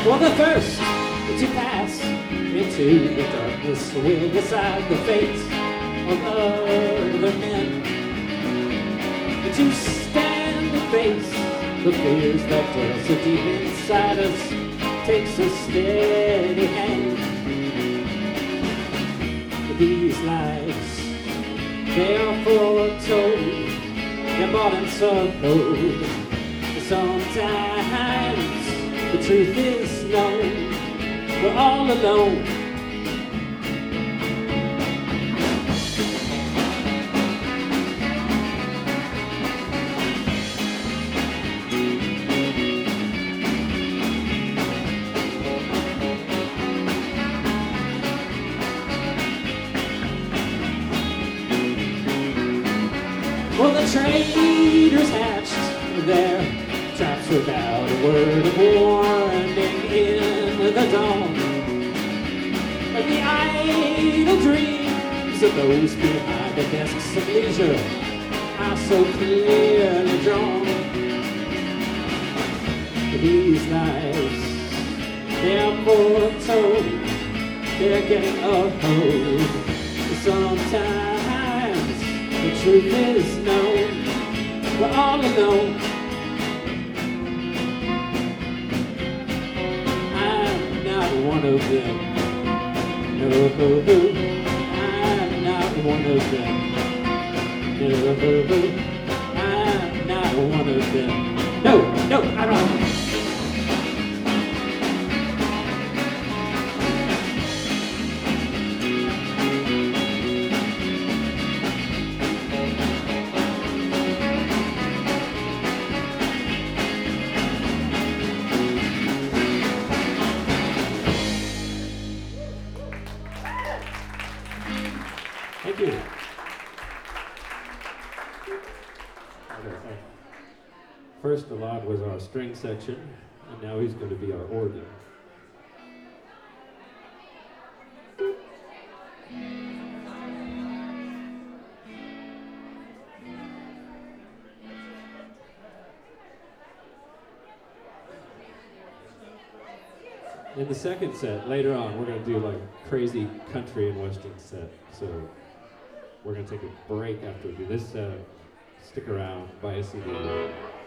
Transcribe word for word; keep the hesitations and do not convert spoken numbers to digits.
For the first to pass into the darkness will decide the fate of other men. To stand and face the fears that dwell so deep inside us takes a steady hand. These lives, they are foretold, they're bought and sold. Sometimes the truth is known, we're all alone. Well, the traitors hatched their traps without a word of warning in the dawn. But the idle dreams of those behind the desks of leisure are so clearly drawn. These lives, they're foretold, they're getting a hold. Sometimes the truth is known, we're all alone. I'm not one of them, no, I'm not one of them, no, I'm not one of them, no, no, I'm not. Thank you. First, Alad was our string section, and now he's going to be our organ. In the second set, later on, we're going to do like crazy country and western set. So we're going to take a break after we do this set. Stick around, buy a C D.